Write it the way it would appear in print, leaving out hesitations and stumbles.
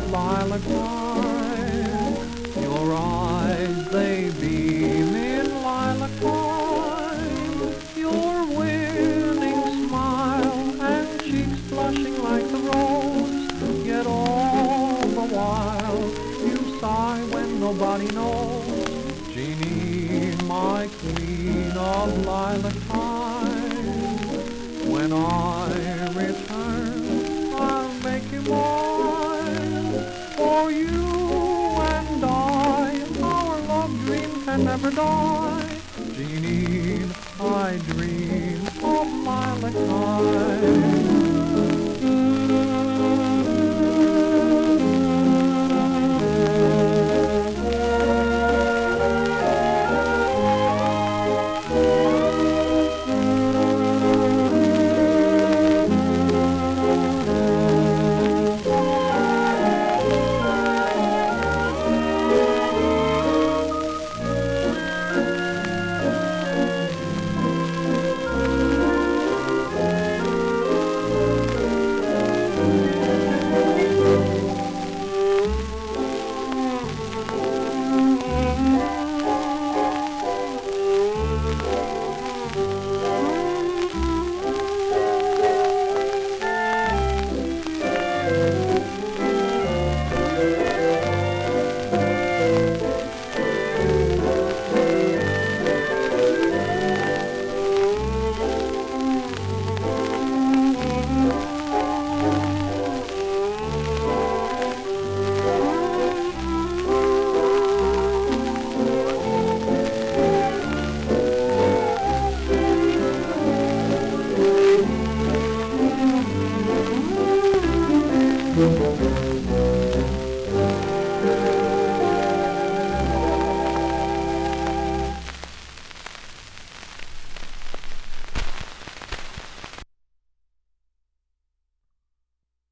lilac wine. Your eyes, they beam in lilac wine. Your winning smile and cheeks blushing like the rose. Yet all the while you sigh when nobody knows. Jeannie, my queen of lilac time, when I return, I'll make you mine. For you and I, our love dream can never die. Jeannie, I dream of lilac time.